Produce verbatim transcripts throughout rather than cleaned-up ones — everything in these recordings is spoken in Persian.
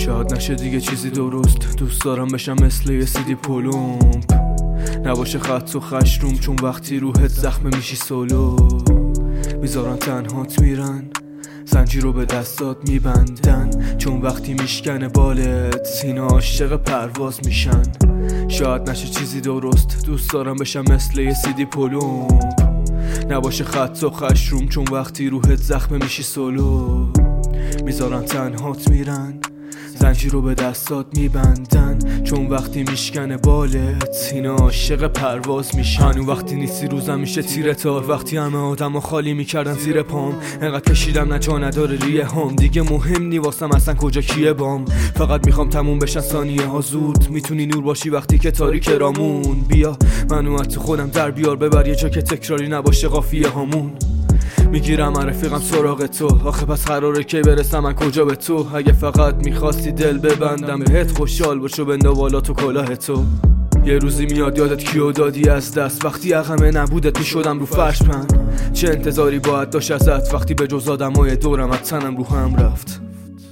شاید نشه دیگه چیزی درست، دوست دارم بشم مثل یه سیدی پلومپ، نباشه خط و خشروم، چون وقتی روحت زخم میشی سولو. میذارن تنهات میرن، زنجیر رو به دستات میبندن، چون وقتی میشکنه بالت سینه عاشق پرواز میشن. شاید نشه چیزی درست، دوست دارم بشم مثل یه سیدی پلومپ، نباشه خط و خشروم، چون وقتی روحت زخم میشی سولو. میذارن تنهات میرن، زنجیر رو به دستات میبندن، چون وقتی میشکنه بالت سینه عاشق پرواز میشن. هنو وقتی نیستی روزم میشه تیره تار، وقتی همه آدم ها خالی میکردن زیر پام، انقدر کشیدم نجا نداره ریه هم، دیگه مهم نی واسم اصلا کجا کیه بام. فقط میخوام تموم بشن ثانیه ها زود، میتونی نور باشی وقتی که تاریک رامون. بیا منو از تو خودم در بیار، ببر یه جا که تکراری نباشه قافیه هامون. میگیرم من رفیقم سراغ تو، آخه پس قراره که برسم من کجا به تو. اگه فقط میخواستی دل ببندم بهت، خوشحال باشو بنده والا تو کلاه تو. یه روزی میاد یادت کیو دادی از دست، وقتی عقمه نبودت میشدم رو فرش پن. چه انتظاری باید داشت ازت وقتی به جز آدمای دورم از تنم رو هم رفت.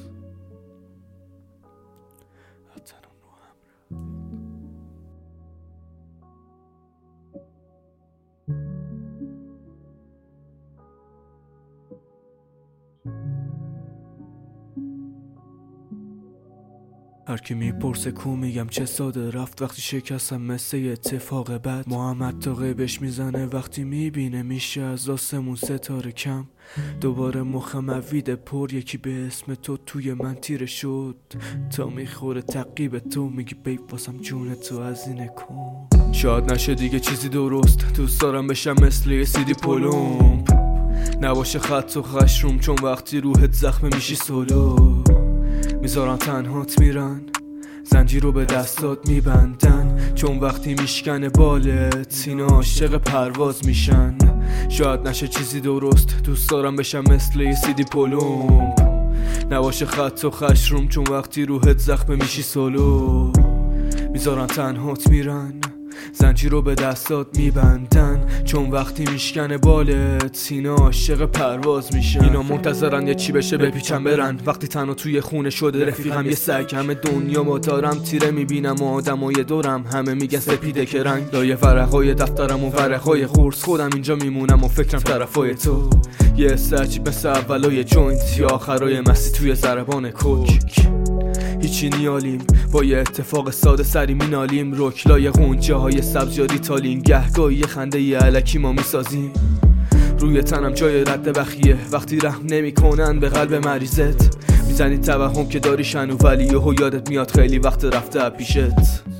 هر کی میپرسه کو میگم چه ساده رفت، وقتی شکستم مثل یه اتفاق بد. محمد تا غیبش میزنه وقتی میبینه میشه از آسمون ستاره کم. دوباره مخم اویده پر، یکی به اسم تو توی من تیره شد، تا میخوره تقیب تو، میگی بیب واسم جون تو از اینه کن. شاید نشه دیگه چیزی درست، دوست دارم بشم مثل یه سیدی پلومپ، نباشه خط و خشروم، چون وقتی روحت زخم میشی سولو. میذارن تنهات میرن، زنجیر رو به دستات میبندن، چون وقتی میشکنه بالت سینه عاشق پرواز میشن. شاید نشه چیزی درست، دوست دارم بشم مثل یه سیدی پلومپ، نباشه خط و خشروم، چون وقتی روحت زخم میشی سولو. میذارن تنهات میرن، زنجیر رو به دستات میبندن، چون وقتی میشکنه بالت سینه عاشق پرواز میشن. اینا منتظرن یه چی بشه بپیچن برن، وقتی تنها توی خونه شده رفیقم یه سگ. همه دنیا ما دارم تیره میبینم و آدمای دورم همه میگن سپیده که رنگ. لایه ورقای دفترم و ورقای خورس، خودم اینجا میمونم و فکرم طرفای تو. یه سرچیب مثل اولای جوینت یا آخرای مستی توی ضربان کوک. هیچی نیالیم با یه اتفاق ساده سری مینالیم، رکلای غنچه های سبزیاری تالین، گهگاهی یه خنده یه علکی ما میسازیم. روی تنم جای رد بخیه وقتی رحم نمی کنن به قلب مریضت، میزنی توهم که داری شنو، ولی یهو یادت میاد خیلی وقت رفته پیشت.